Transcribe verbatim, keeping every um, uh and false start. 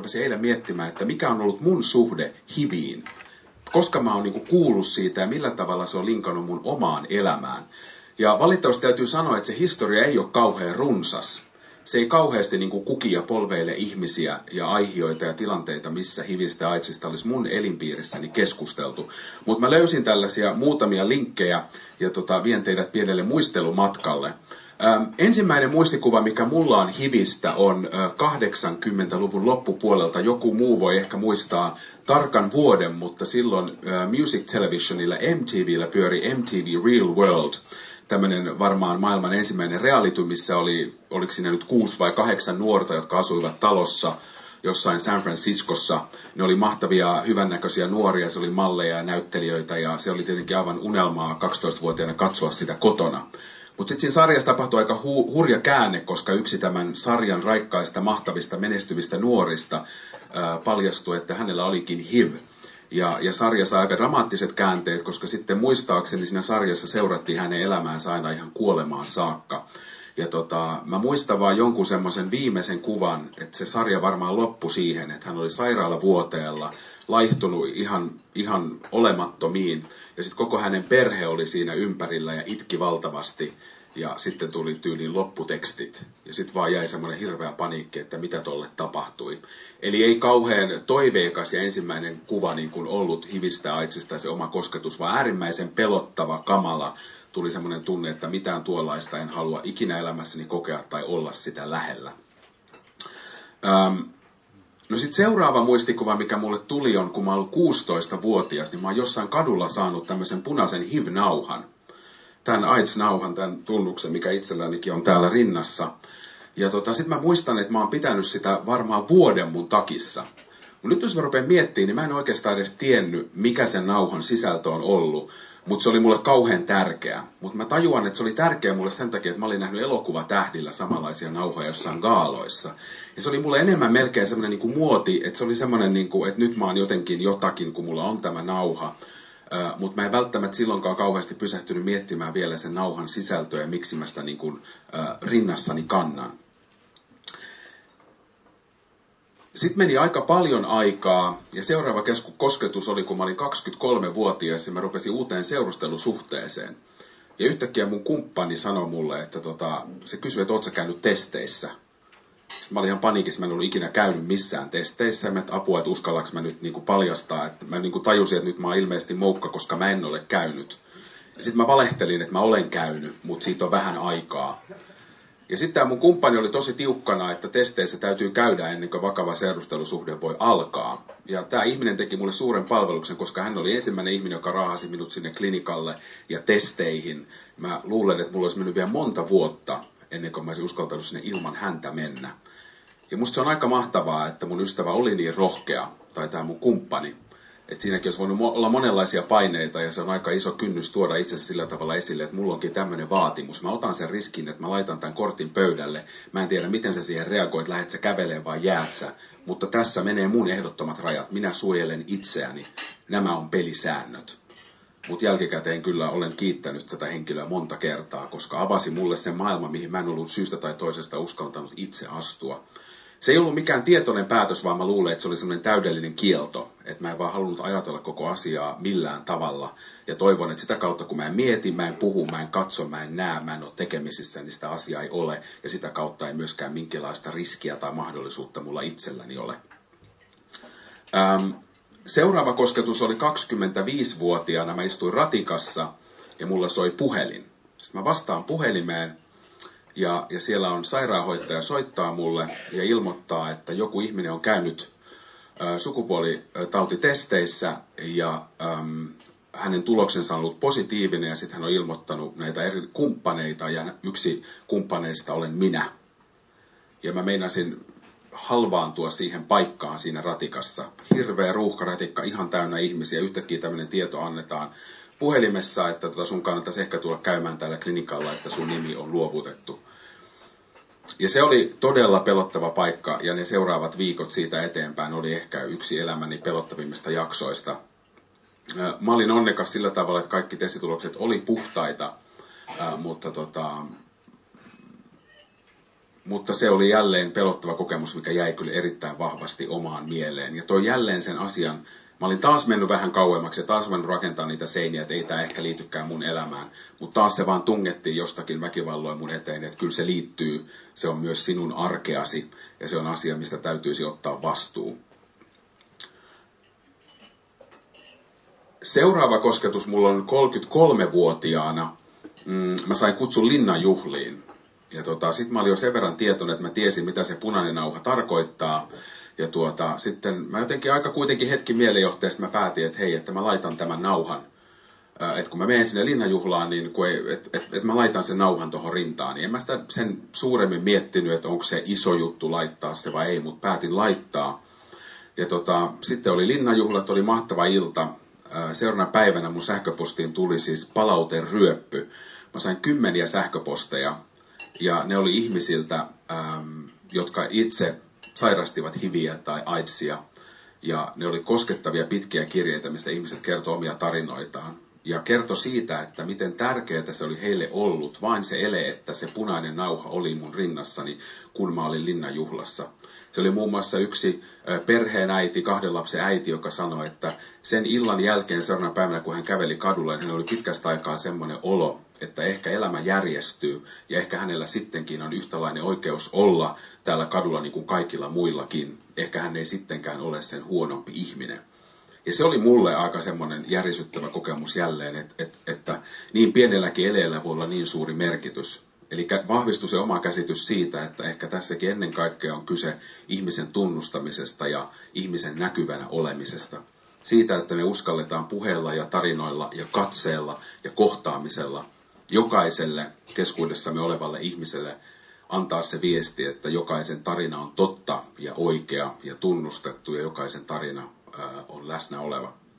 rupesin eilen miettimään, että mikä on ollut mun suhde H I Viin. Koska mä oon niinku kuullut siitä ja millä tavalla se on linkannut mun omaan elämään. Ja valitettavasti täytyy sanoa, että se historia ei ole kauhean runsas. Se ei kauheasti niin kuin kukia polveille ihmisiä ja aihioita ja tilanteita, missä H I Vistä ja AIDSista olisi mun elinpiirissäni keskusteltu. Mutta mä löysin tällaisia muutamia linkkejä ja tota, vien teidät pienelle muistelumatkalle. Ähm, ensimmäinen muistikuva, mikä mulla on H I Vistä, on äh, kahdeksankymmentäluvun loppupuolelta. Joku muu voi ehkä muistaa tarkan vuoden, mutta silloin äh, Music Televisionilla M T V:llä pyöri M T V Real World. Tämmöinen varmaan maailman ensimmäinen reality, missä oli, oliko siinä nyt kuusi vai kahdeksan nuorta, jotka asuivat talossa jossain San Franciscossa. Ne oli mahtavia, hyvännäköisiä nuoria, se oli malleja ja näyttelijöitä ja se oli tietenkin aivan unelmaa kaksitoistavuotiaana katsoa sitä kotona. Mutta sitten siinä sarjassa tapahtui aika hu- hurja käänne, koska yksi tämän sarjan raikkaista, mahtavista, menestyvistä nuorista ää, paljastui, että hänellä olikin H I V. Ja, ja sarja sai aika dramaattiset käänteet, koska sitten muistaakseni siinä sarjassa seurattiin hänen elämäänsä aina ihan kuolemaan saakka. Ja tota, mä muistan vaan jonkun semmoisen viimeisen kuvan, että se sarja varmaan loppui siihen, että hän oli sairaalavuoteella, laihtunut ihan, ihan olemattomiin. Ja sitten koko hänen perhe oli siinä ympärillä ja itki valtavasti. Ja sitten tuli tyyliin lopputekstit. Ja sitten vaan jäi semmoinen hirveä paniikki, että mitä tolle tapahtui. Eli ei kauhean toiveikas ja ensimmäinen kuva niin kuin ollut H I Vistä ja AIDSista se oma kosketus, vaan äärimmäisen pelottava, kamala. Tuli semmoinen tunne, että mitään tuollaista en halua ikinä elämässäni kokea tai olla sitä lähellä. Ähm, no sitten seuraava muistikuva, mikä mulle tuli on, kun mä olin kuusitoistavuotias, niin mä oon jossain kadulla saanut tämmöisen punaisen H I V-nauhan. Tämän AIDS-nauhan, tämän tunnuksen, mikä itsellänikin on täällä rinnassa. Ja tota, sitten mä muistan, että mä oon pitänyt sitä varmaan vuoden mun takissa. Mut nyt jos mä rupean miettimään, niin mä en oikeastaan edes tiennyt, mikä sen nauhan sisältö on ollut. Mutta se oli mulle kauhean tärkeä. Mutta mä tajuan, että se oli tärkeä mulle sen takia, että mä olin nähnyt elokuvatähdillä samanlaisia nauhoja jossain gaaloissa. Ja se oli mulle enemmän melkein semmoinen niinku muoti, että se oli semmoinen, niinku, että nyt mä oon jotenkin jotakin, kun mulla on tämä nauha. Uh, mutta mä en välttämättä silloinkaan kauheasti pysähtynyt miettimään vielä sen nauhan sisältöä ja miksi mä sitä niin kuin, uh, rinnassani kannan. Sitten meni aika paljon aikaa ja seuraava kesku- kosketus oli, kun mä olin kaksikymmentäkolmevuotias ja mä rupesin uuteen seurustelusuhteeseen. Ja yhtäkkiä mun kumppani sanoi mulle, että tota, se kysyi, että oot sä käynyt testeissä. Sitten mä olin ihan paniikissa, mä en ollut ikinä käynyt missään testeissä. Ja mä, että apua, että uskallaks mä nyt niin kuin paljastaa. Että mä niin kuin tajusin, että nyt mä oon ilmeisesti moukka, koska mä en ole käynyt. Ja sitten mä valehtelin, että mä olen käynyt, mutta siitä on vähän aikaa. Ja sitten tämä mun kumppani oli tosi tiukkana, että testeissä täytyy käydä ennen kuin vakava seurustelusuhde voi alkaa. Ja tämä ihminen teki mulle suuren palveluksen, koska hän oli ensimmäinen ihminen, joka raahasi minut sinne klinikalle ja testeihin. Mä luulen, että mulla olisi mennyt vielä monta vuotta ennen kuin mä olisin uskaltanut sinne ilman häntä mennä. Ja musta se on aika mahtavaa, että mun ystävä oli niin rohkea, tai tämä mun kumppani. Että siinäkin olisi voinut olla monenlaisia paineita ja se on aika iso kynnys tuoda itsensä sillä tavalla esille, että mulla onkin tämmöinen vaatimus. Mä otan sen riskin, että mä laitan tämän kortin pöydälle. Mä en tiedä, miten sä siihen reagoit, lähdet sä kävelemään vai jäät sä. Mutta tässä menee mun ehdottomat rajat. Minä suojelen itseäni. Nämä on pelisäännöt. Mutta jälkikäteen kyllä olen kiittänyt tätä henkilöä monta kertaa, koska avasi mulle sen maailman, mihin mä en ollut syystä tai toisesta uskaltanut itse astua. Se ei ollut mikään tietoinen päätös, vaan mä luulen, että se oli semmoinen täydellinen kielto. Että mä en vaan halunnut ajatella koko asiaa millään tavalla. Ja toivon, että sitä kautta kun mä en mieti, mä en puhu, mä en katso, mä en näe, mä en ole tekemisissä, niin sitä asiaa ei ole. Ja sitä kautta ei myöskään minkäänlaista riskiä tai mahdollisuutta mulla itselläni ole. Ähm, seuraava kosketus oli kaksikymmentäviisivuotiaana. Mä istuin ratikassa ja mulla soi puhelin. Sitten mä vastaan puhelimeen. Ja, ja siellä on sairaanhoitaja soittaa mulle ja ilmoittaa, että joku ihminen on käynyt ä, sukupuolitautitesteissä ja äm, hänen tuloksensa on ollut positiivinen ja sitten hän on ilmoittanut näitä eri kumppaneita ja yksi kumppaneista olen minä. Ja mä meinasin halvaantua siihen paikkaan siinä ratikassa. Hirveä ruuhkaratikka, ihan täynnä ihmisiä, yhtäkkiä tämmöinen tieto annetaan puhelimessa, että tota sun kannattaisi ehkä tulla käymään täällä klinikalla, että sun nimi on luovutettu. Ja se oli todella pelottava paikka, ja ne seuraavat viikot siitä eteenpäin oli ehkä yksi elämäni pelottavimmista jaksoista. Mä olin onnekas sillä tavalla, että kaikki testitulokset oli puhtaita, mutta tota, mutta se oli jälleen pelottava kokemus, mikä jäi kyllä erittäin vahvasti omaan mieleen. Ja toi jälleen sen asian, mä olin taas mennyt vähän kauemmaksi ja taas mennyt rakentaa niitä seiniä, että ei tämä ehkä liitykään mun elämään. Mutta taas se vaan tungettiin jostakin väkivalloin mun eteen, että kyllä se liittyy, se on myös sinun arkeasi ja se on asia, mistä täytyisi ottaa vastuu. Seuraava kosketus mulla on kolmekymmentäkolmevuotiaana. Mm, mä sain kutsun linnanjuhliin. Ja tota, sit mä olin jo sen verran tietoinen, että mä tiesin, mitä se punainen nauha tarkoittaa. Ja tuota, sitten mä jotenkin aika kuitenkin hetki mielijohteesta mä päätin, että hei, että mä laitan tämän nauhan. Että kun mä menen sinne linnanjuhlaan, niin että et, et mä laitan sen nauhan tuohon rintaan. Niin en mä sitä sen suuremmin miettinyt, että onko se iso juttu laittaa se vai ei, mutta päätin laittaa. Ja tota, sitten oli linnanjuhlat, oli mahtava ilta. Seuraavana päivänä mun sähköpostiin tuli siis palauteryöppy. Mä sain kymmeniä sähköposteja ja ne oli ihmisiltä, ähm, jotka itse sairastivat hiviä tai AIDSia. Ja ne oli koskettavia pitkiä kirjeitä, missä ihmiset kertoi omia tarinoitaan. Ja kertoi siitä, että miten tärkeää se oli heille ollut, vain se ele, että se punainen nauha oli mun rinnassani, kun mä olin linnanjuhlassa. Se oli muun muassa yksi perheenäiti, kahden lapsen äiti, joka sanoi, että sen illan jälkeen seuraavana päivänä, kun hän käveli kadulla, niin hän oli pitkästä aikaa semmoinen olo, että ehkä elämä järjestyy ja ehkä hänellä sittenkin on yhtälainen oikeus olla täällä kadulla niin kuin kaikilla muillakin. Ehkä hän ei sittenkään ole sen huonompi ihminen. Ja se oli mulle aika semmoinen järisyttävä kokemus jälleen, että, että, että niin pienelläkin eleellä voi olla niin suuri merkitys. Eli vahvistui se oma käsitys siitä, että ehkä tässäkin ennen kaikkea on kyse ihmisen tunnustamisesta ja ihmisen näkyvänä olemisesta. Siitä, että me uskalletaan puheella ja tarinoilla ja katseella ja kohtaamisella jokaiselle keskuudessamme olevalle ihmiselle antaa se viesti, että jokaisen tarina on totta ja oikea ja tunnustettu ja jokaisen tarina on läsnä oleva.